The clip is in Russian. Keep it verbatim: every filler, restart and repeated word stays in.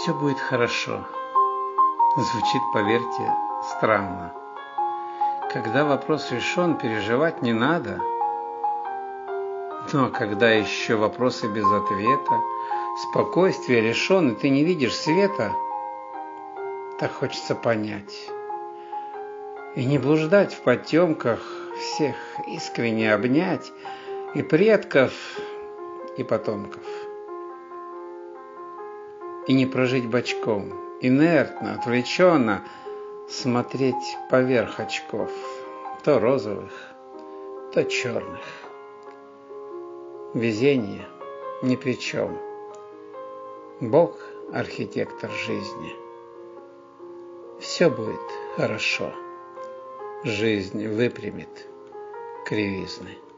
Все будет хорошо. Звучит, поверьте, странно. Когда вопрос решен, переживать не надо. Но когда еще вопросы без ответа, спокойствие лишен, и ты не видишь света, так хочется понять. И не блуждать в потемках, всех искренне обнять, и предков, и потомков. И не прожить бочком, инертно, отвлеченно, смотреть поверх очков, то розовых, то черных. Везение ни при чем. Бог – архитектор жизни. Все будет хорошо. Жизнь выпрямит кривизны.